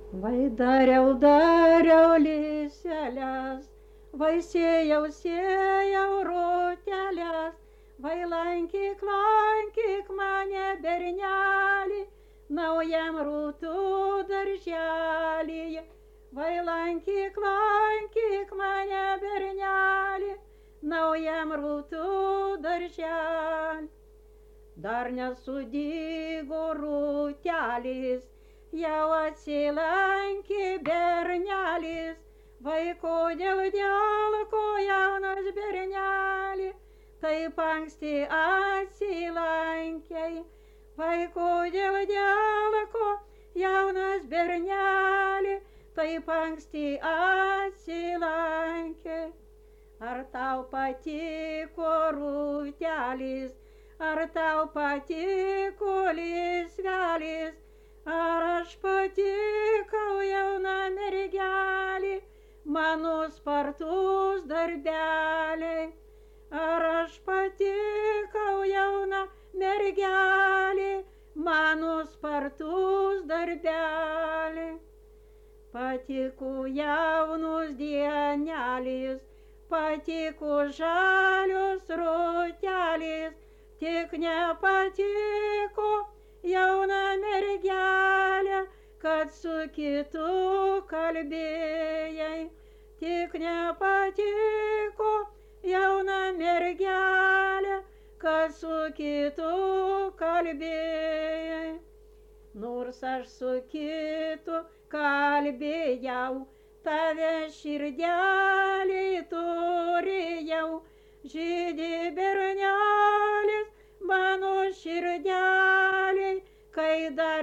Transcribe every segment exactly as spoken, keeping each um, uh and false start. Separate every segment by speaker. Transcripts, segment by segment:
Speaker 1: Vai dariau, dariau liseles, vai sėjau, sėjau roteles, vai lankyk, lankyk mane bernelį, naujam rūtų darželyje. Vai lankyk, lankyk mane bernelį, naujam rūtų darželį. Dar nesudygo rūtelis, jau atsilankė bernelis. Vai kodėl, dėl ko jaunas berneli, taip anksti atsilankei. Vai kodėl, dėl ko jaunas berneli, taip anksti atsilankei. Ar tau patiko rūtelis, ar tau patiko lisvelis, ar aš patikau jauna mergelė, mano spartus darbeliai. Ar aš patikau jauna mergelė, mano spartus darbeliai. Patiko jaunus dienelis, patiko žalios rotelis, tik nepatiko jauna mergelė, kad su kitu kalbėjai. Tik nepatiko jauna mergelė, kad su kitu kalbėjai. Nors aš su kitu kalbėjau, tave širdelėj turėjau. Žydi bernelis mano širdelėj, kai dar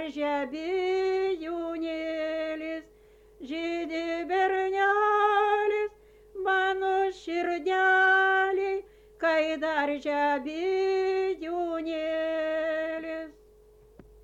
Speaker 1: žebėjūnėlis. Žydi bernelis mano širdelėj, kai dar žebėjūnėlis.